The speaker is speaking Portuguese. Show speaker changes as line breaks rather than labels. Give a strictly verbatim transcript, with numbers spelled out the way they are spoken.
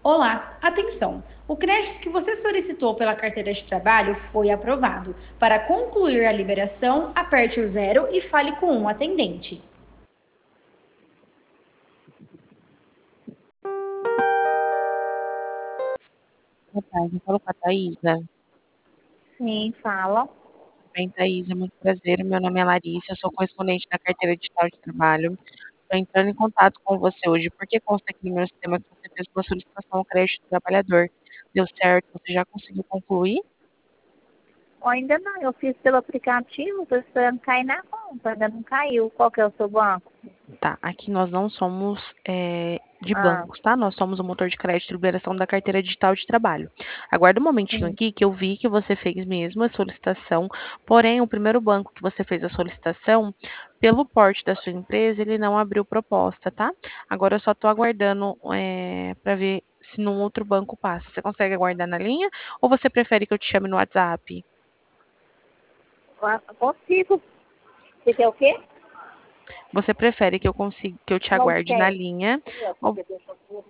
Olá, atenção! O crédito que você solicitou pela carteira de trabalho foi aprovado. Para concluir a liberação, aperte o zero e fale com um atendente.
Boa tarde, eu falo com a Thaisa.
Sim, fala.
Tudo bem, Thaisa? Muito prazer. Meu nome é Larissa, eu sou correspondente da carteira digital de trabalho. Estou entrando em contato com você hoje porque consta aqui no meu sistema que você fez uma solicitação ao crédito do trabalhador. Deu certo? Você já conseguiu concluir?
Ou ainda não, eu fiz pelo aplicativo, estou esperando cair na conta, ainda não caiu. Qual que é o seu banco?
Tá, aqui nós não somos é, de
Ah,
bancos, tá? Nós somos o motor de crédito de liberação da carteira digital de trabalho. Aguarda um momentinho
sim.
aqui que eu vi que você fez mesmo a solicitação, porém o primeiro banco que você fez a solicitação, pelo porte da sua empresa, ele não abriu proposta, tá? Agora eu só tô aguardando é, para ver se num outro banco passa. Você consegue aguardar na linha ou você prefere que eu te chame no WhatsApp?
Ah, consigo. Você quer o quê?
Você prefere que eu consiga, que eu te
Onde
aguarde na
quer?
linha ou